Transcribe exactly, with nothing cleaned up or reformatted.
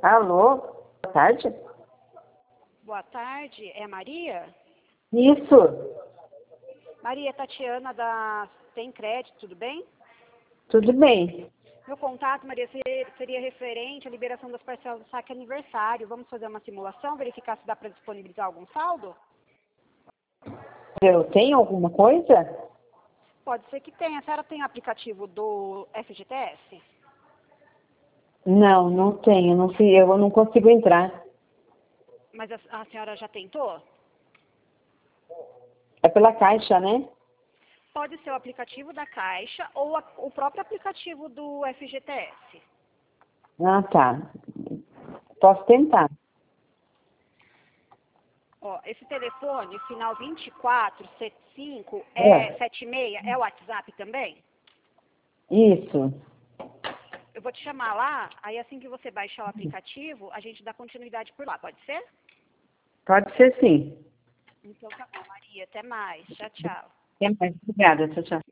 Alô, boa tarde. Boa tarde, é a Maria? Isso, Maria, Tatiana da Tem Crédito, tudo bem? tudo bem. Meu contato, Maria, seria seria referente à liberação das parcelas do saque aniversário. Vamos fazer uma simulação, verificar se dá para disponibilizar algum saldo? Eu tenho alguma coisa? Pode ser que tenha. A senhora tem o aplicativo do F G T S? Não, não tenho, não sei, eu não consigo entrar. Mas a, a senhora já tentou? É pela Caixa, né? Pode ser o aplicativo da Caixa ou a- o próprio aplicativo do F G T S. Ah, tá. Posso tentar. Ó, esse telefone, final vinte e quatro setenta e cinco, É. é setenta e seis, é o WhatsApp também? Isso. Eu vou te chamar lá, aí assim que você baixar o aplicativo, a gente dá continuidade por lá, pode ser? Pode ser sim. Então tá bom, Maria, até mais. Tchau, tchau. Até mais. Obrigada, tchau, tchau.